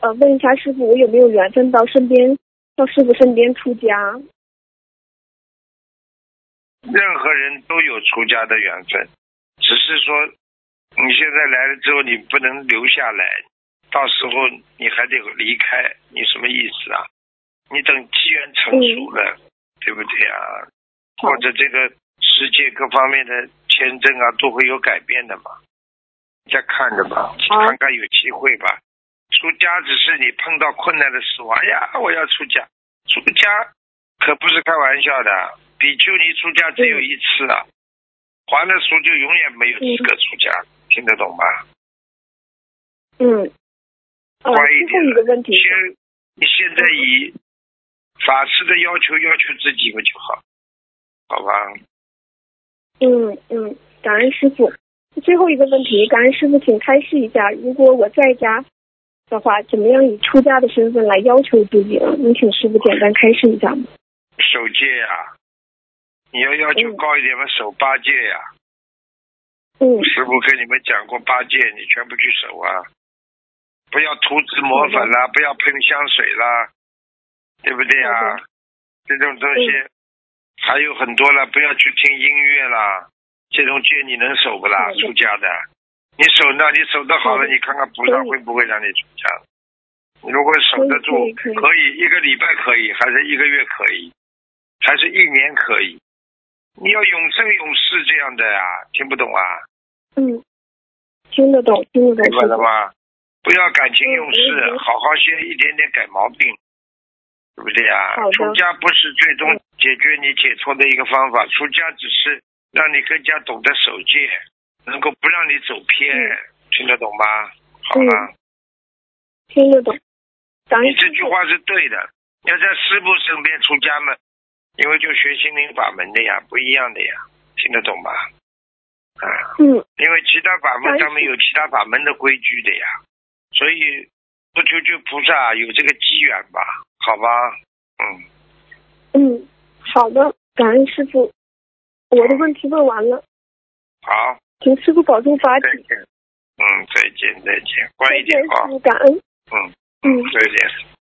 问一下师傅，我有没有缘分到师傅身边出家？ 任何人都有出家的缘分，只是说你现在来了之后你不能留下来，到时候你还得离开，你什么意思啊？你等机缘成熟了，对不对啊？或者这个世界各方面的签证啊都会有改变的嘛，再看着吧，看看有机会吧。出家只是你碰到困难的时候，哎呀，我要出家，出家可不是开玩笑的。比丘尼出家只有一次啊，还了俗就永远没有资格出家，听得懂吗？乖一点了。你现在以法师的要求自己嘛就好，好吧？ 感恩师傅。最后一个问题，感恩师傅，请开示一下，如果我在家的话，怎么样以出家的身份来要求自己呢？能请师傅简单开示一下吗？ 守戒呀，你要求高一点嘛，守8戒呀。师父跟你们讲过8戒，你全部去守啊！不要涂脂抹粉啦，不要喷香水啦，对不对啊？这种东西还有很多了，不要去听音乐啦，这种戒你能守不啦？出家的，你守呢，你守得好了，你看看菩萨会不会让你出家？你如果守得住，可以1个礼拜可以，还是1个月可以，还是1年可以？你要永生永世这样的呀，听不懂啊？ 听得懂。明白了吗？不要感情用事，好好先一点点改毛病，对不对呀？出家不是最终解决你解脱的一个方法，出家只是让你更加懂得守戒，能够不让你走偏，听得懂吗？好了， 听得懂。 你这句话是对的，要在师父身边出家嘛，因为就学心灵法门的呀，不一样的呀，听得懂吗？因为其他法门他们有其他法门的规矩的呀，所以不求求菩萨有这个机缘吧，好吧？ 好的，感恩师父，我的问题问完了。 好， 请师父保重法体。 再见，乖一点啊！ 师父感恩。 再见。